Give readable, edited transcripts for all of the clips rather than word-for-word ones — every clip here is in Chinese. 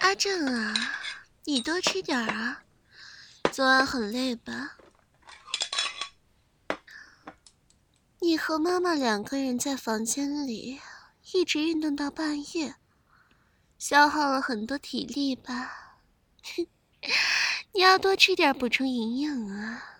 阿正啊，你多吃点啊，昨晚很累吧？你和妈妈两个人在房间里一直运动到半夜，消耗了很多体力吧？你要多吃点补充营养啊！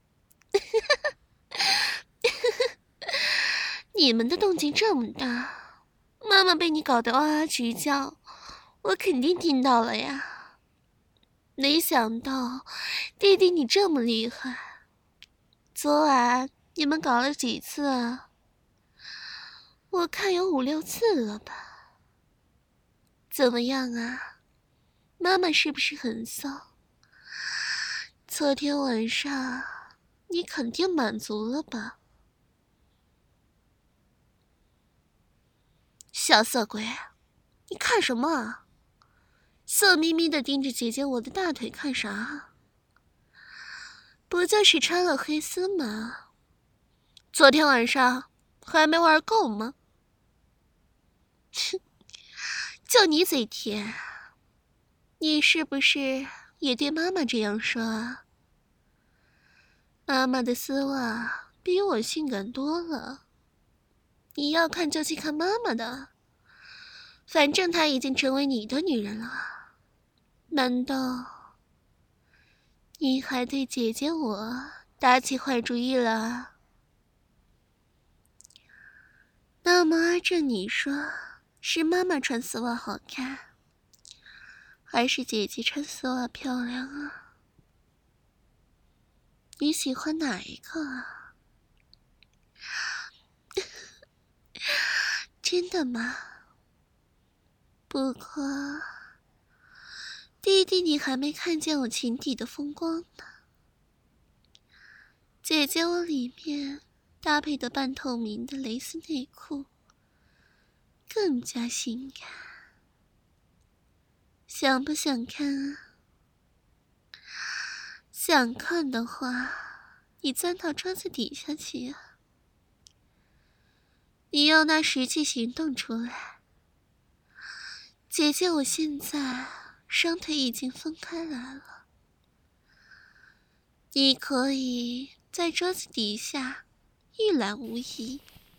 你们的动静这么大，妈妈被你搞得哇哇直叫，我肯定听到了呀。没想到弟弟你这么厉害，昨晚你们搞了几次啊？我看有5、6次了吧？怎么样啊？妈妈是不是很骚？昨天晚上你肯定满足了吧？小色鬼，你看什么啊？色眯眯的盯着姐姐我的大腿看啥？不就是穿了黑丝吗？昨天晚上还没玩够吗？就你嘴甜，你是不是也对妈妈这样说啊？妈妈的丝袜比我性感多了，你要看就去看妈妈的，反正她已经成为你的女人了。难道你还对姐姐我打起坏主意了？那么阿正，你说是妈妈穿丝袜好看，还是姐姐穿丝袜漂亮啊？你喜欢哪一个啊？真的吗？不过弟弟你还没看见我裙底的风光呢。姐姐我里面搭配的半透明的蕾丝内裤更加性感，想不想看啊？想看的话，你钻到桌子底下去啊！你要拿实际行动出来。姐姐我现在双腿已经分开来了，你可以在桌子底下一览无遗。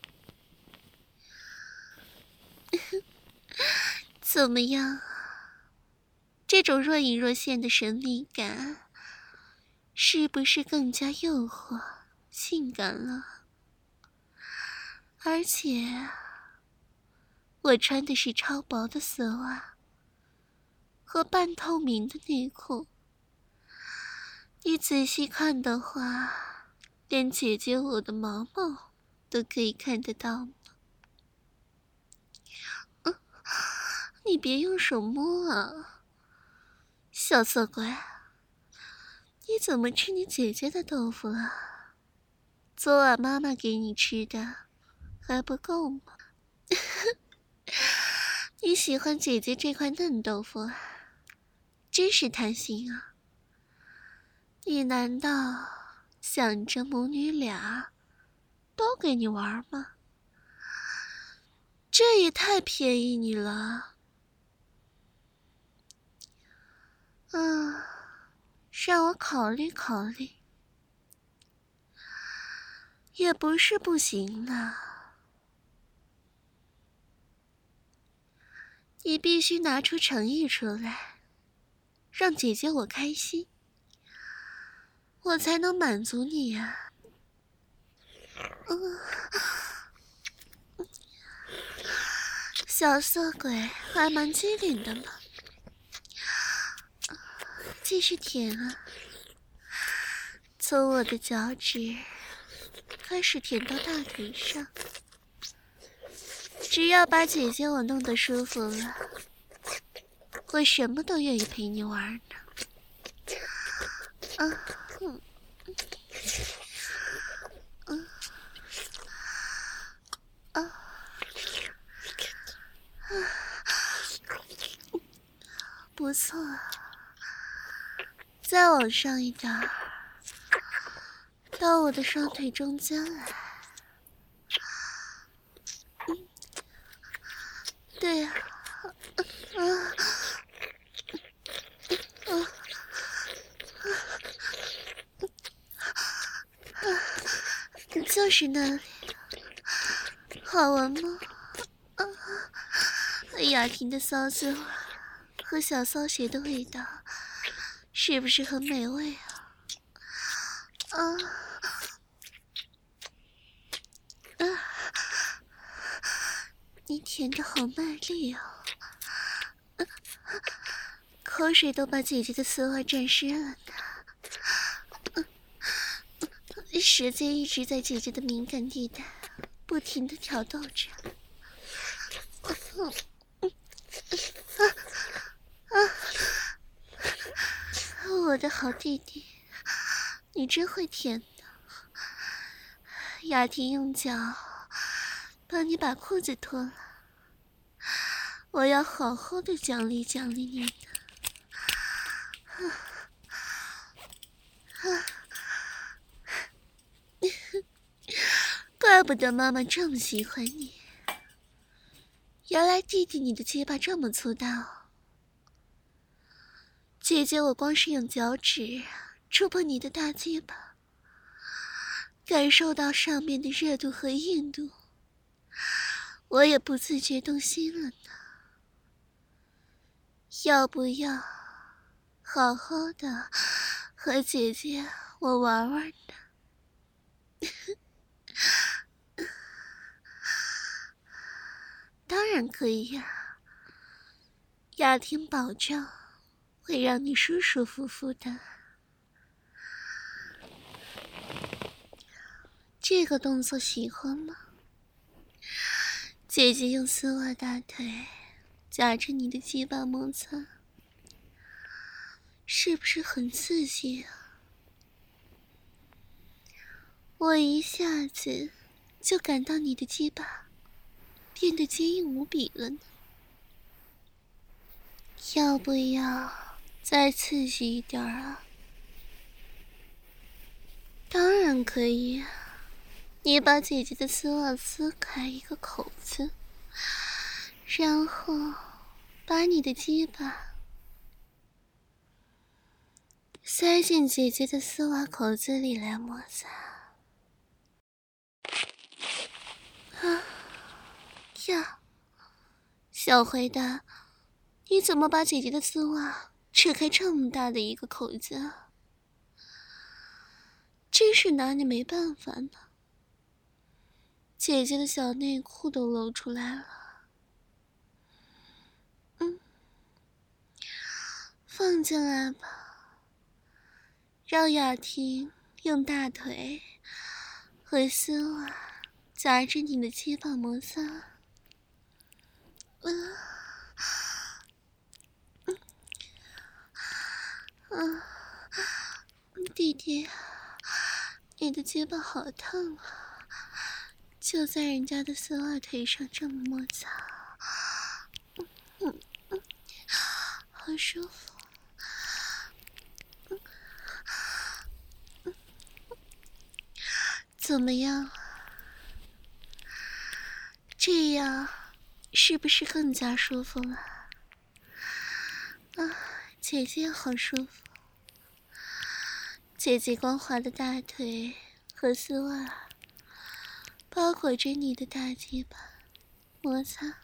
怎么样？这种若隐若现的神秘感，是不是更加诱惑、性感了？而且，我穿的是超薄的丝袜和半透明的内裤，你仔细看的话，连姐姐我的毛毛都可以看得到呢。你别用手摸啊，小色鬼！你怎么吃你姐姐的豆腐了？昨晚妈妈给你吃的还不够吗？你喜欢姐姐这块嫩豆腐啊？真是贪心啊！你难道想着母女俩都给你玩吗？这也太便宜你了。让我考虑考虑，也不是不行呢。你必须拿出诚意出来，让姐姐我开心，我才能满足你呀。小色鬼还蛮机灵的嘛，继续舔啊，从我的脚趾开始舔到大腿上，只要把姐姐我弄得舒服了，我什么都愿意陪你玩呢。不错，再往上一点儿，到我的双腿中间来。对呀， 就是那里，好闻吗？雅婷的骚滋味和小骚鞋的味道，是不是很美味啊？你舔得好卖力哦，口水都把姐姐的丝袜沾湿了呢。舌尖一直在姐姐的敏感地带不停地挑逗着。我的好弟弟，你真会舔的。雅婷用脚帮你把裤子脱了，我要好好的奖励奖励你的。怪不得妈妈这么喜欢你，原来弟弟你的鸡巴这么粗大。姐姐，我光是用脚趾触碰你的大鸡巴，感受到上面的热度和硬度，我也不自觉动心了呢。要不要好好的和姐姐我玩玩呢？当然可以呀，雅婷保证会让你舒舒服服的。这个动作喜欢吗？姐姐用丝袜大腿夹着你的鸡巴摩擦，是不是很刺激啊？我一下子就感到你的鸡巴变得坚硬无比了呢。要不要再刺激一点啊？当然可以啊，你把姐姐的丝袜撕开一个口子，然后把你的鸡巴塞进姐姐的丝袜口子里来摩擦。呀，小坏蛋，你怎么把姐姐的丝袜扯开这么大的一个口子啊？真是拿你没办法呢。姐姐的小内裤都露出来了。放进来吧，让雅婷用大腿和丝袜夹着你的鸡巴摩擦。弟弟，你的鸡巴好烫啊，就在人家的丝袜腿上这么摩擦，好舒服。怎么样？这样是不是更加舒服了？姐姐好舒服。姐姐光滑的大腿和丝袜包裹着你的大鸡巴，摩擦，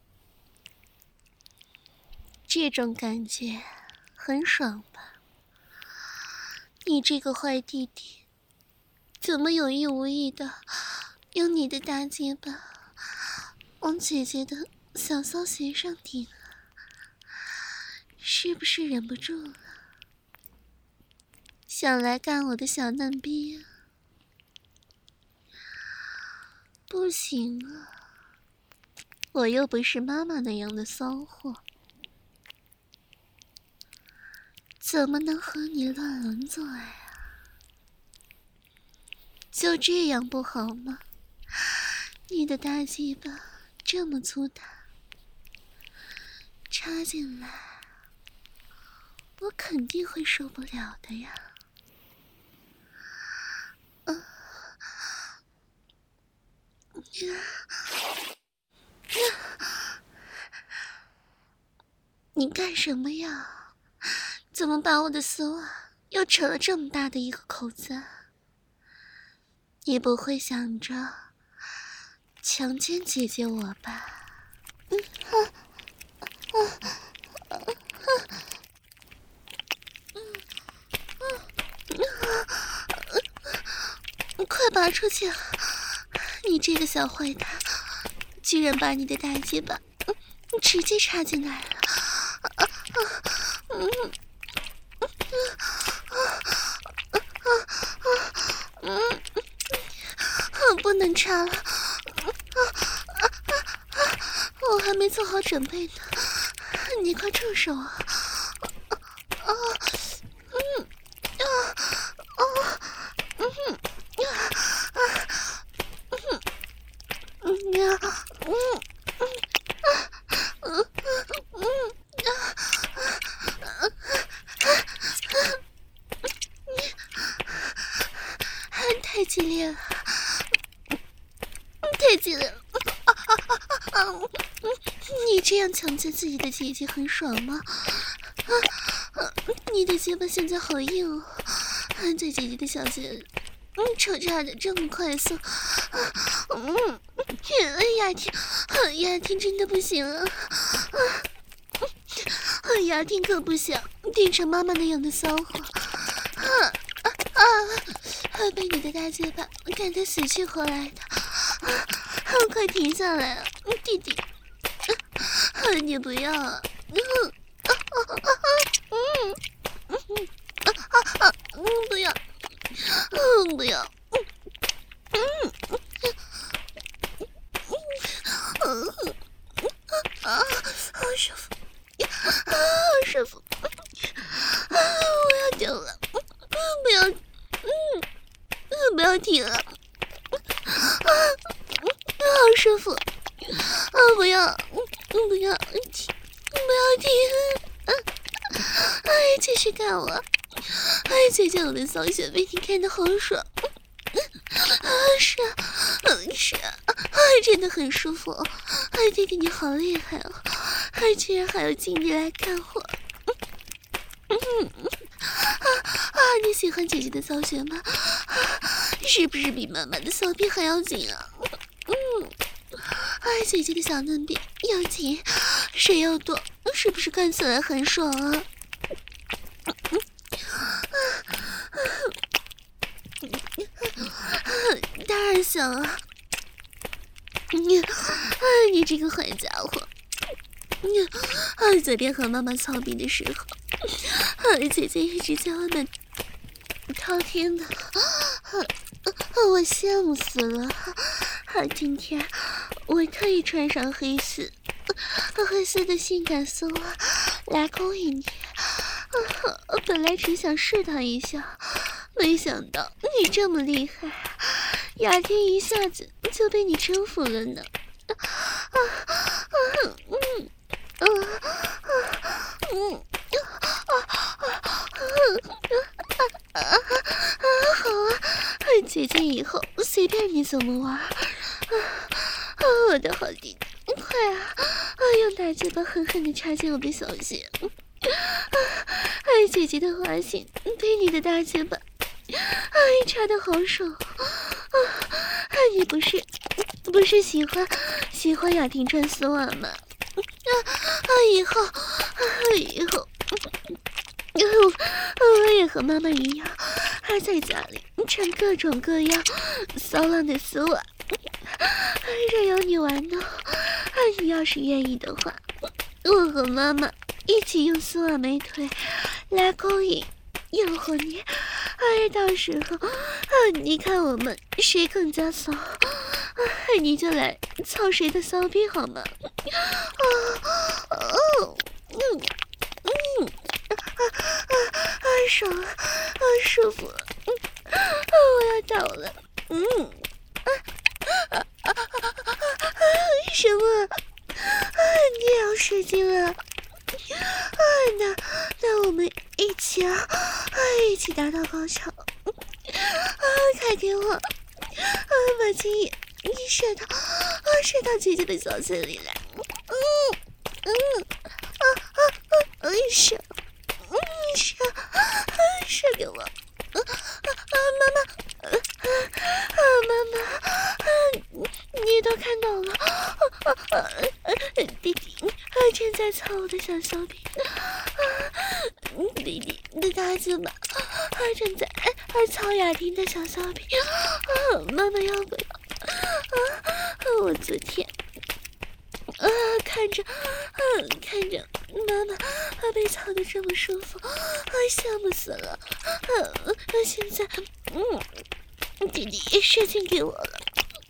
这种感觉很爽吧？你这个坏弟弟，怎么有意无意的用你的大鸡巴往姐姐的小骚鞋上顶啊？是不是忍不住了，想来干我的小嫩逼啊？不行啊，我又不是妈妈那样的骚货，怎么能和你乱伦做爱啊？就这样不好吗？你的大鸡巴这么粗大，插进来我肯定会受不了的呀。你干什么呀？怎么把我的丝袜又扯了这么大的一个口子啊？ 你不会想着强奸姐姐我吧？快拔出去！你这个小坏蛋，居然把你的大鸡巴直接插进来了！不能插了，我还没做好准备呢，你快住手啊！太激烈了，太激烈了！你这样强奸自己的姐姐很爽吗？你的鸡巴现在好硬哦，在姐姐的小穴里，抽插的这么快速，雅婷真的不行了，雅婷可不想变成妈妈那样的骚货，被你的大鸡巴干得死去活来的，快停下来啊，弟弟！你不要啊！不要，不要！好舒服，好舒服！我要丢了！不要，不要停啊！好舒服！不要，不要停，不要停！继续干我！姐姐，我的骚穴被你看得好爽！是啊，真的很舒服！弟弟你好厉害哦！居然还有精力来干我！你喜欢姐姐的骚穴吗？是不是比妈妈的骚逼还要紧啊？姐姐的小嫩逼要紧，谁要多，是不是干起来很爽啊？当然想啊！你这个坏家伙！昨天和妈妈操逼的时候，姐姐一直在外面滔天的，我羡慕死了。今天我特意穿上黑丝的性感丝袜来勾引你。本来只想试探一下，没想到你这么厉害，雅婷一下子就被你征服了呢。好啊，姐姐以后随便你怎么玩。我的好弟弟，快啊！用大鸡巴狠狠地插进我的小穴。姐姐的花心被你的大鸡巴插得好爽。你不是喜欢雅婷穿丝袜吗？以后我也和妈妈一样，在家里穿各种各样骚浪的丝袜，任由你玩呢。你要是愿意的话，我和妈妈一起用丝袜美腿来勾引诱惑你，到时候你看我们谁更加骚，你就来操谁的骚逼好吗？爽啊，舒服！我要倒了！什么？你也要射精了？那我们一起啊，一起达到高潮！快给我，把精液射到姐姐的小嘴里来！射给我！ 你都看到了。弟弟正在操我的小小臂，弟弟的大嘴巴正在操雅婷的小小臂。妈妈要不要？我昨天看着妈妈被操得这么舒服，羡慕死了。现在弟弟射精给我了。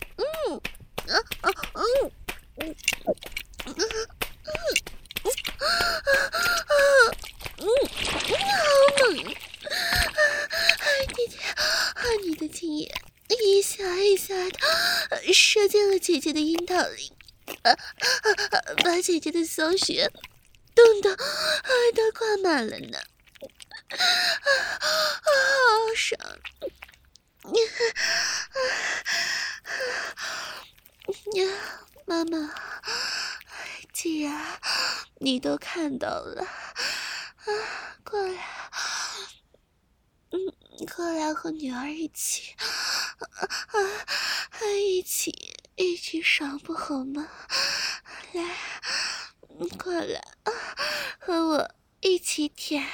好猛！弟弟，你的精液一下一下的射进了姐姐的阴道里，把姐姐的小穴冻得都挂满了呢。好爽！妈妈，既然你都看到了，过来和女儿一起，一起爽不好吗？来，过来，和我一起舔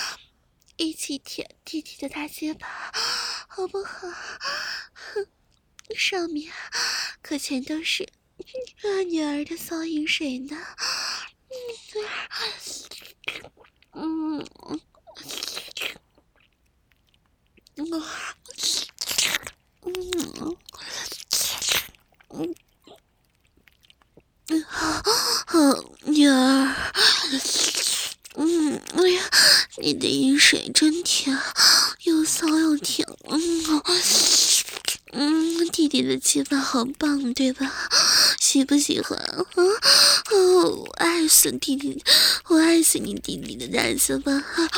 弟弟的大鸡巴，好不好？上面可全都是女儿的骚淫水呢。女儿，哎呀，你的饮水真甜，又骚又甜。弟弟的鸡巴好棒，对吧？喜不喜欢？我爱死弟弟，我爱死你弟弟的大鸡巴。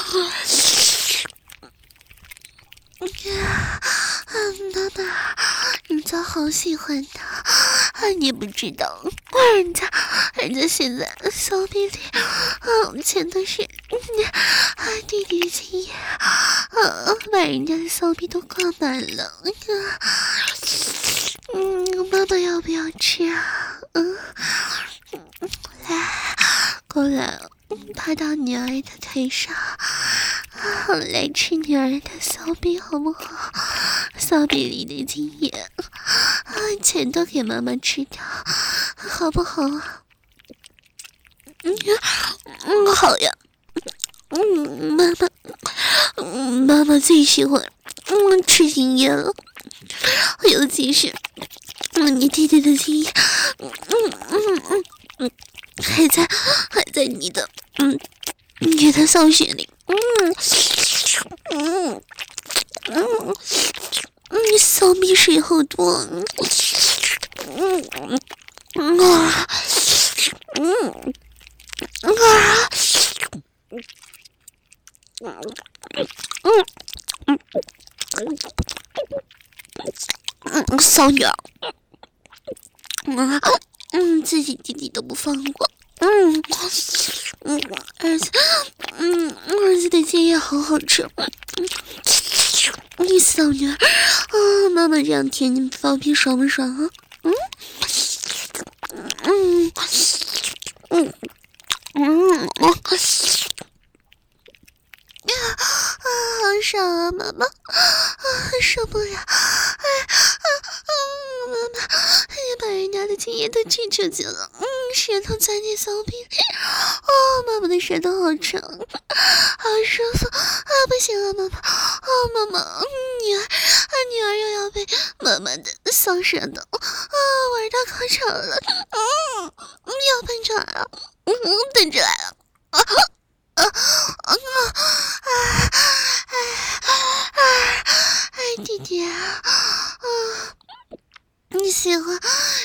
妈妈，人家好喜欢他，你不知道，人家现在小臂里，全都是弟弟的精液，把人家的小臂都挂满了。妈妈要不要吃啊？来，过来，趴到女儿的腿上，来吃女儿的小臂好不好？小臂里的精液，全都给妈妈吃掉，好不好啊？好呀。妈妈最喜欢吃精液了，尤其是你弟弟的精液，还在你的小穴里，小米水好多，骚女儿，自己弟弟都不放过，儿子的精液好好吃，你骚女儿，妈妈这样舔你放屁爽不爽啊？好爽啊，妈妈，受不了，妈妈也把人家的精液都挤出去了，舌头钻进小臂里，妈妈的舌头好长，好舒服，不行了，妈妈，妈妈，女儿又要被妈妈的骚舌头，玩到高潮了，要喷出来了，喷出来了。弟弟啊，你喜欢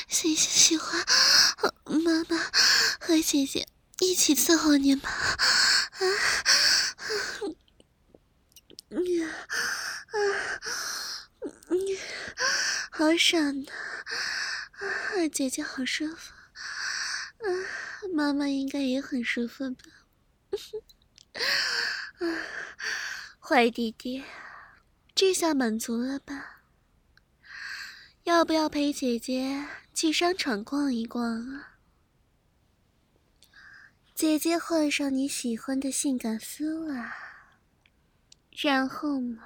妈妈和姐姐一起伺候你吗？好爽的，姐姐好舒服，妈妈应该也很舒服吧？坏弟弟，这下满足了吧？ 要不要陪姐姐去商场逛一逛啊？姐姐换上你喜欢的性感丝袜，然后嘛，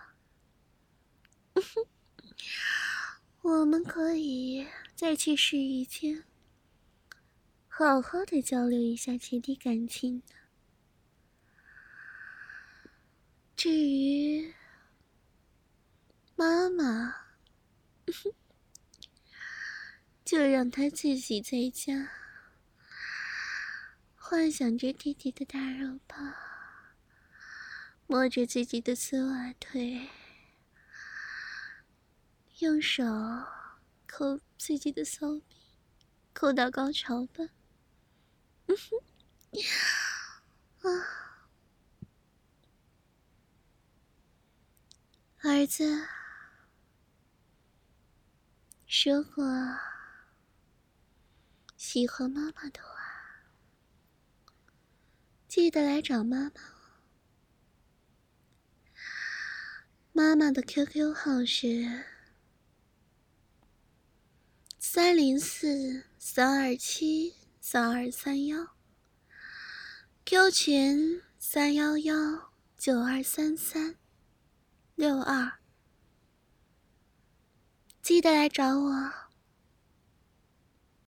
我们可以再去试衣间，好好的交流一下姐弟感情的。至于妈妈，就让她自己在家幻想着弟弟的大肉包，摸着自己的丝袜腿，用手抠自己的骚逼，抠到高潮吧。儿子，如果喜欢妈妈的话，记得来找妈妈哦。妈妈的 QQ 号是304-327-3231，Q 群311-9233-62，记得来找我。